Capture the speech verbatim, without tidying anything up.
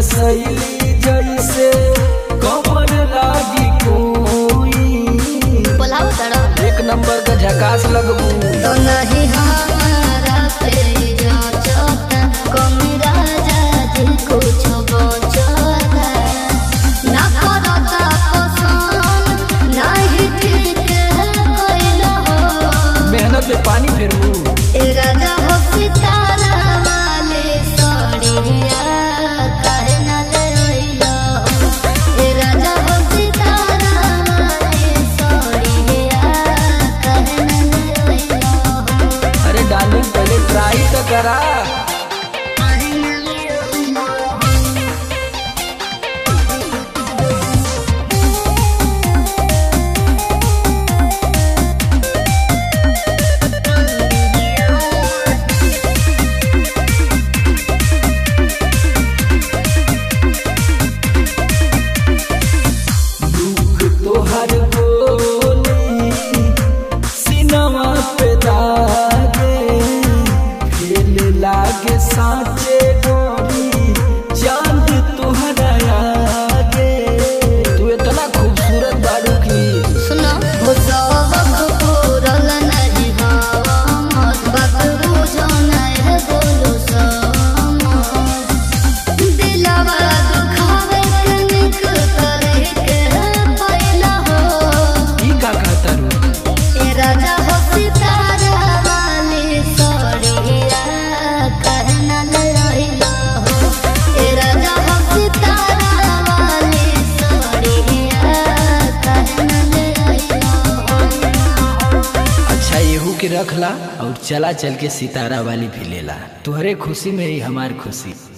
नसैली जैसे कमर लागी कोई बोलाओ तड़ा एक नंबर का झकास लगबू तो नहीं हमारा पे जाचता कमी राजा जी कुछ बचता ना करता पसंद नहीं ठीक कइला हो मेहनत पे पानी फेरू ए राजा हो सितारा वाले सड़िया काहे ना ले अइला ए राजा हो सितारा वाले सड़िया काहे ना ले अइला अरे डार्लिंग पहले ट्राई तो करा तोहर बोली सिनवा पे दागे फेल लागे साँचे गोरी चांद तोहरा आगे तू इतना खूबसूरत बाड़ू की सुनो हो सबक पूरल नहीं हवा मत बात बुझो नहीं बोलो सम दिलवा दुखावे कनिक करे के पहिला हो ई का कहता रू ए राजा हो सितारा वाली सड़िया काहे ना ले अइला हो ए राजा हो सितारा वाली सड़िया काहे ना ले अइला हो अच्छा येहू के रख ला और चला चल के सितारा वाली भी ले ला तुहरे खुशी में ही हमार खुशी।